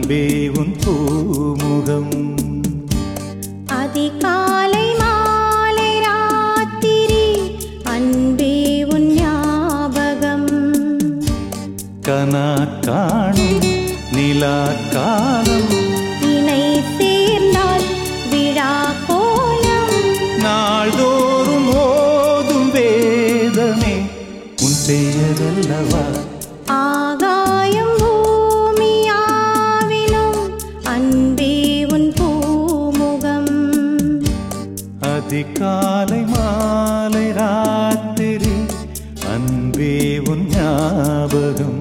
அன்பே உன் பூமுகம். அதிகாலை மாலை ராத்திரி அன்பே உன் ஞாபகம். கனா காணும் நிலா காலம் இணை சேர்ந்தால் விழா கோலம். நாள்தோறும் ஓதும் வேதமே உன் பெயரல்லவா. ஆகாயம் பூமியாவிலும் அன்பே உன் பூமுகம். அதிகாலை மாலை ராத்திரி அன்பே உன் ஞாபகம்.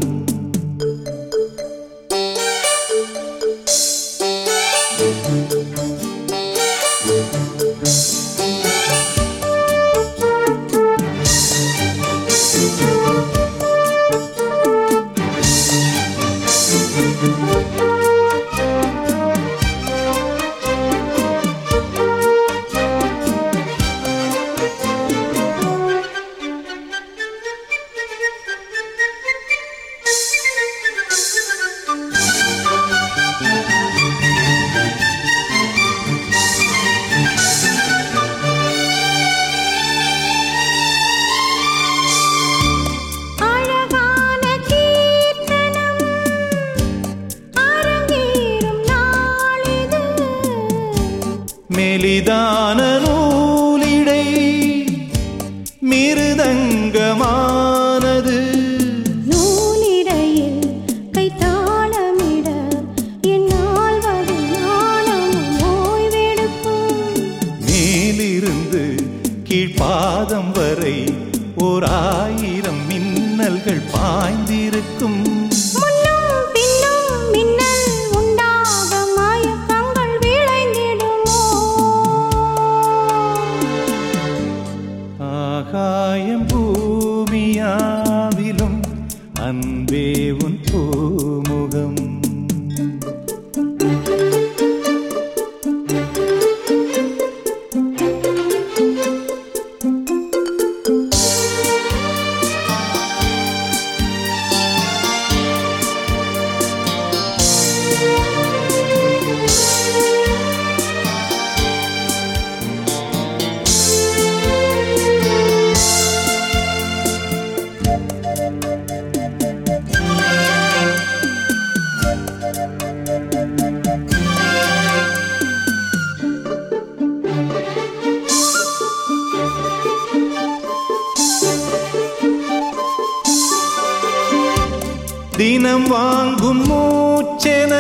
மெலிதான நூலிடை மிருதங்கமானது. நூலிடையில் கைத்தாளமிட என்னால் வரும் ஞானமும் ஓய்வெடுக்கும். மேலிருந்து கீழ்பாதம் வரை 1000 மின்னல்கள் பாய்ந்திருக்கும். ஆகாயம் பூமியாவிலும் அன்பே உன் பூமுகம். தினம் வாங்கும் மூச்சென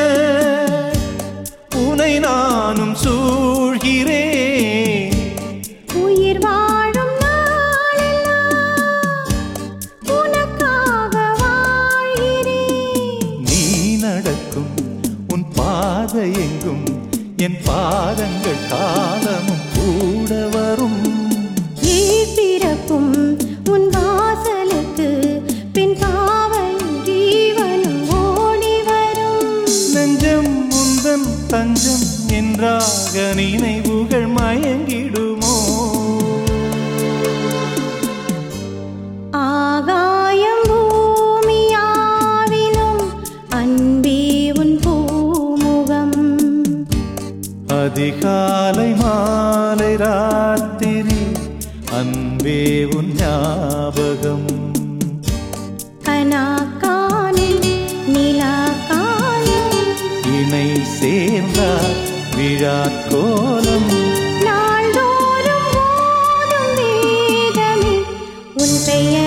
உனை நானும் சூழ்கிறேன். உயிர் வாழும் நாளெல்லாம் உனக்காக வாழ்கிறேன். நீ நடக்கும் உன் பாதை எங்கும் என் பாதங்கள் காலமும் கூட வரும். பிறக்கும் உன் வாசலுக்கு பின் காவல் ஜீவனும் ஓடி வரும். நெஞ்சம் முந்தன் தஞ்சம் என்றாக நினைவுகள் மயங்கிடுமோ. ஆகாயம் பூமியாவிலும் அன்பே உன் பூமுகம். அதிகாலை மாலை ராத்திரி அன்பே உன் ஞாபகம். கனாக்கானில் நிலா காலம் இணை சேர்ந்தார் விழா கோலம். நாள்தோறும் ஓதும் வேதமே உன் பெயர்